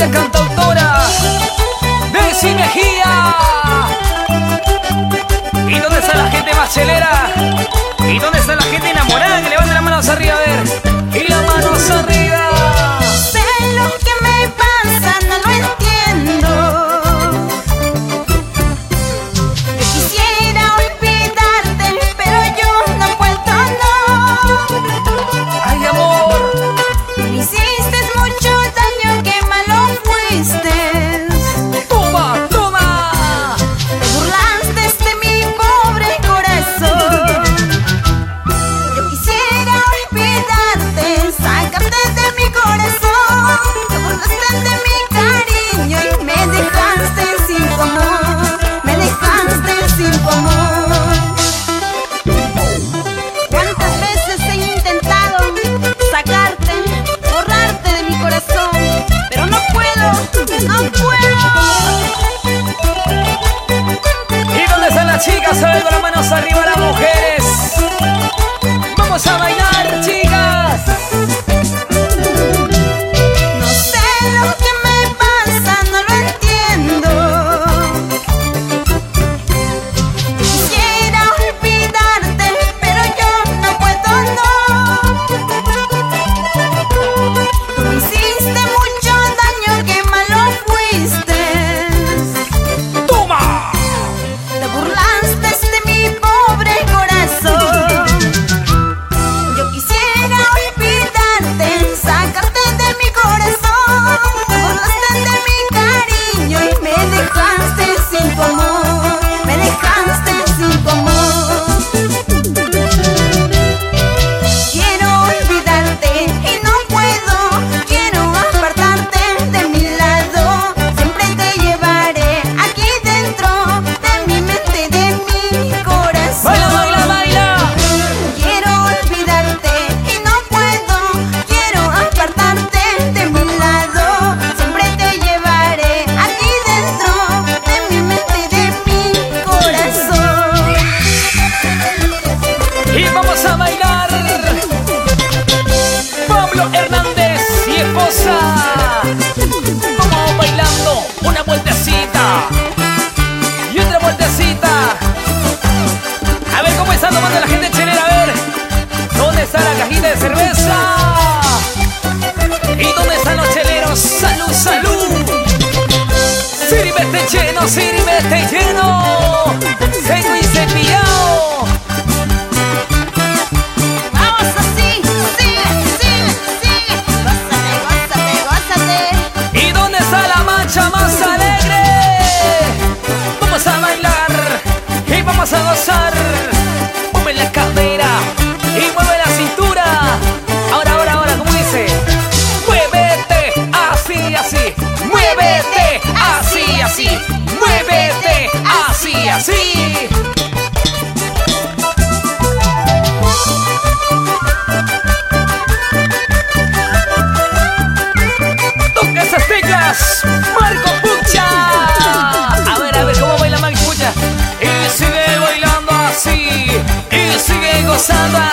bella cantautora Desi Mejía. ¿Y dónde está la gente más chelera? ¿Y dónde está la gente enamorada? Que levanten las manos arriba, a ver. Y las manos arriba. Sé lo que me pasa, no lo entiendo. Yo quisiera olvidarte, pero yo no puedo, no. Ay, amor, Me hiciste mucho daño, qué malo fuiste. toma, toma. Te burlaste de mi pobre corazón. Yo quisiera olvidarte, sacarte de mi corazón. Te burlaste de mi cariño y me dejaste sin tu amor. Me dejaste sin tu amor. ¿Cuántas veces he intentado sacarte, borrarte de mi corazón? Pero no puedo, no puedo. ¿Y dónde están las chicas? A ver, con las manos arriba las mujeres. Vamos a bailar, chicas. No sé lo que me pasa, no lo entiendo. Quisiera olvidarte, pero yo no puedo, no. Tú me hiciste mucho daño, qué malo fuiste. ¡Toma! Te burlaste de mi pobre corazón. Yo quisiera olvidarte, sacarte de mi corazón. Te burlaste de mi cariño y me dejaste sin tu amor. Me dejaste sin tu amor. Quiero olvidarte y no puedo. Quiero apartarte de mi lado. Siempre te llevaré aquí dentro de mi mente, de mi corazón. ¡Baila, baila, baila! Quiero olvidarte y no puedo. Quiero apartarte de mi lado. Siempre te llevaré aquí dentro de mi mente, de mi corazón. Y vamos a bailar. Pablo Hernández y esposa. Vamos bailando una vueltecita y otra vueltecita. A ver cómo está tomando la gente chelera. A ver, ¿dónde está la cajita de cerveza? ¿Y dónde están los cheleros? ¡Salud, salud! ¡Sírvete lleno, sírvete lleno! ¡Seco y cepillado! Vamos así, sigue, sigue, sigue. Gózate, gózate, gózate. ¿Y dónde está la mancha más alegre? Vamos a bailar y vamos a gozar. Mueve la cadera y mueve la cintura. Ahora, ahora, ahora, ¿cómo dice? Muévete así, así. Muévete así, así. Muévete así, así. Toca esas teclas, Marco Pucha. A ver cómo baila Marco Pucha. Y sigue bailando así, y sigue gozando